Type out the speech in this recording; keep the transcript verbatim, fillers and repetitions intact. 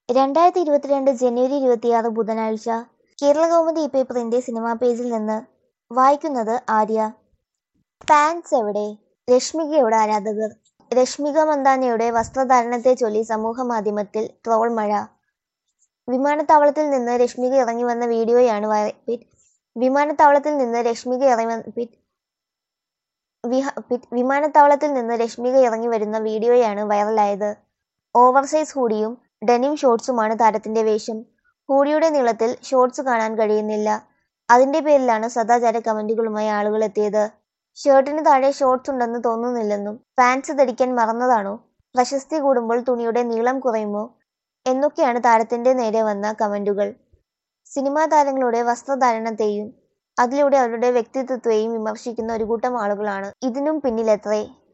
രണ്ടായിരത്തി ഇരുപത്തിരണ്ട് ജനുവരി ഇരുപത്തിയാറ് ബുധനാഴ്ച കേരളകൗമുദി ഈ പേപ്പറിന്റെ സിനിമാ പേജിൽ നിന്ന് വായിക്കുന്നത് ആര്യ. ഫാൻസ് എവിടെ? രശ്മികയുടെ ആരാധകർ. രശ്മിക മന്ദാനയുടെ വസ്ത്രധാരണത്തെ ചൊല്ലി സമൂഹമാധ്യമത്തിൽ ട്രോൾ മഴ. വിമാനത്താവളത്തിൽ നിന്ന് രശ്മിക ഇറങ്ങി വന്ന വീഡിയോയാണ് വൈ പിറ്റ് വിമാനത്താവളത്തിൽ നിന്ന് രശ്മിക ഇറങ്ങി പിറ്റ് വിഹ പിറ്റ് വിമാനത്താവളത്തിൽ നിന്ന് രശ്മിക ഇറങ്ങി വരുന്ന വീഡിയോയാണ് വൈറലായത്. ഓവർസൈസ് ഹൂഡിയും ഡെനിം ഷോർട്സുമാണ് താരത്തിന്റെ വേഷം. ഹൂഡിയുടെ നീളത്തിൽ ഷോർട്സ് കാണാൻ കഴിയുന്നില്ല. അതിന്റെ പേരിലാണ് സദാചാര കമന്റുകളുമായി ആളുകൾ എത്തിയത്. ഷർട്ടിന് താഴെ ഷോർട്സ് ഉണ്ടെന്ന് തോന്നുന്നില്ലെന്നും ഫാൻസ് ധരിക്കാൻ മറന്നതാണോ, പ്രശസ്തി കൂടുമ്പോൾ തുണിയുടെ നീളം കുറയുമോ എന്നൊക്കെയാണ് താരത്തിന്റെ നേരെ വന്ന കമന്റുകൾ. സിനിമാ താരങ്ങളുടെ വസ്ത്രധാരണത്തെയും അതിലൂടെ അവരുടെ വ്യക്തിത്വത്തെയും വിമർശിക്കുന്ന ഒരു കൂട്ടം ആളുകളാണ് ഇതിനും പിന്നിലെത്രേ.